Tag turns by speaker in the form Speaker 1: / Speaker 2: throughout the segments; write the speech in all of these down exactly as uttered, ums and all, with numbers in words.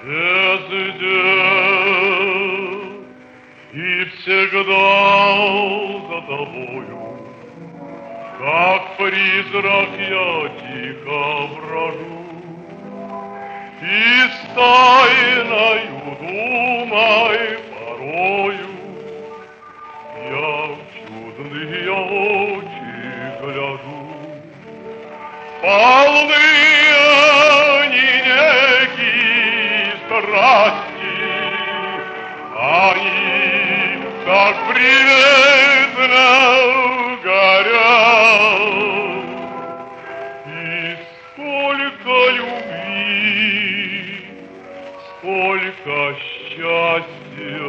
Speaker 1: везде и всегда за тобою, как призрак я тихо брожу, и с тайною думой порою я в чудные очи гляжу. Полные они некие страсти, они так приветно горят, и сколько любви, сколько счастья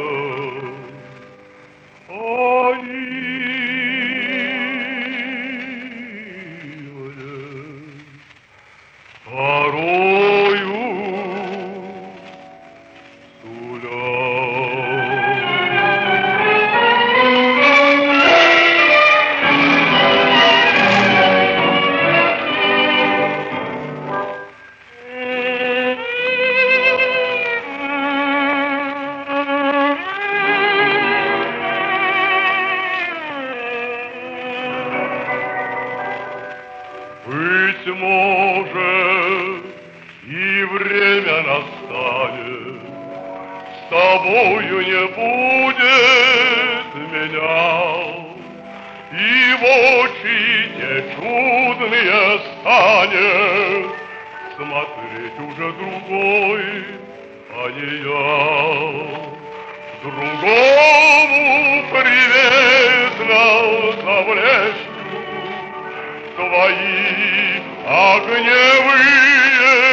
Speaker 1: они. Порою быть может, и время настанет, с тобою не будет меня, и в очи те чудные станет смотреть уже другой, а не я. Другому приветно заблещут твои огневые